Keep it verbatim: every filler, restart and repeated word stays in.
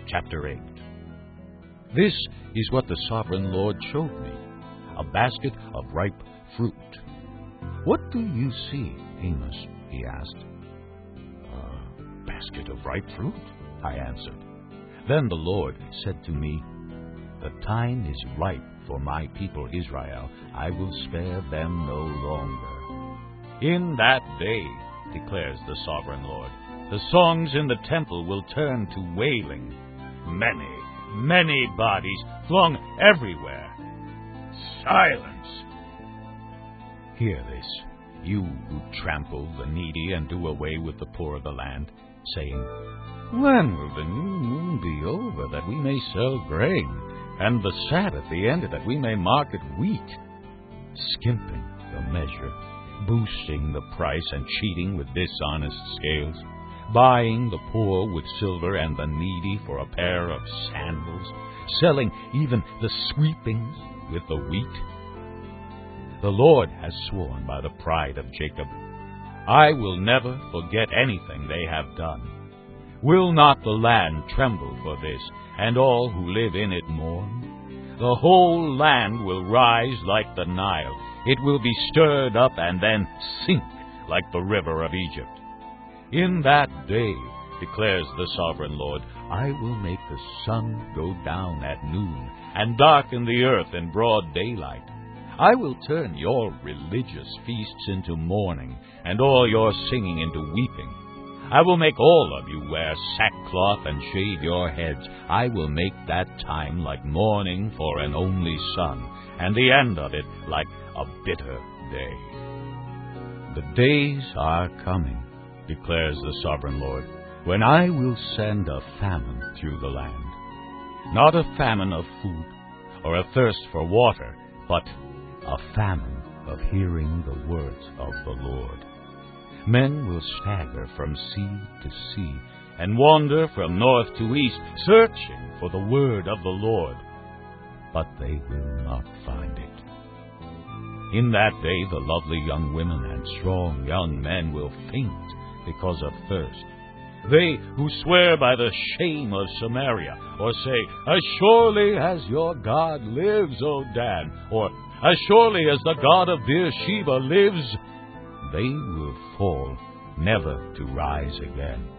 Chapter eight. This is what the sovereign Lord showed me, a basket of ripe fruit. "What do you see, Amos?" he asked. "A basket of ripe fruit," I answered. Then the Lord said to me, "The time is ripe for my people Israel. I will spare them no longer. In that day, declares the sovereign Lord, the songs in the temple will turn to wailing. Many, many bodies flung everywhere. Silence! Hear this, you who trample the needy and do away with the poor of the land, saying, When will the new moon be over, that we may sell grain, and the Sabbath be ended, that we may market wheat? Skimping the measure, boosting the price, and cheating with dishonest scales, buying the poor with silver and the needy for a pair of sandals, selling even the sweepings with the wheat. The Lord has sworn by the pride of Jacob, I will never forget anything they have done. Will not the land tremble for this, and all who live in it mourn? The whole land will rise like the Nile. It will be stirred up and then sink like the river of Egypt. In that day, declares the sovereign Lord, I will make the sun go down at noon, and darken the earth in broad daylight. I will turn your religious feasts into mourning, and all your singing into weeping. I will make all of you wear sackcloth and shave your heads. I will make that time like mourning for an only son, and the end of it like a bitter day. The days are coming, declares the sovereign Lord, when I will send a famine through the land. Not a famine of food, or a thirst for water, but a famine of hearing the words of the Lord. Men will stagger from sea to sea, and wander from north to east, searching for the word of the Lord, but they will not find it. In that day the lovely young women and strong young men will faint because of thirst. They who swear by the shame of Samaria, or say, As surely as your God lives, O Dan, or As surely as the God of Beersheba lives, they will fall, never to rise again.